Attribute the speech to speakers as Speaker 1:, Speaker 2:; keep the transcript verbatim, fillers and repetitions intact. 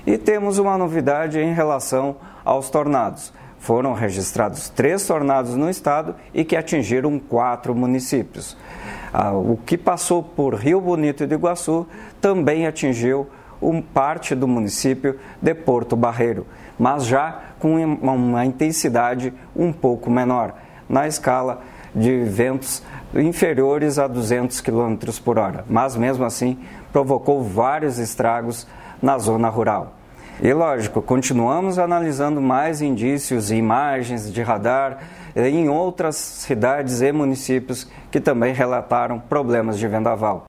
Speaker 1: E temos uma novidade em relação aos tornados. Foram registrados três tornados no estado e que atingiram quatro municípios. O que passou por Rio Bonito e do Iguaçu também atingiu parte do município de Porto Barreiro, mas já com uma intensidade um pouco menor, na escala de ventos inferiores a duzentos quilômetros por hora, mas mesmo assim provocou vários estragos na zona rural. E lógico, continuamos analisando mais indícios e imagens de radar em outras cidades e municípios que também relataram problemas de vendaval.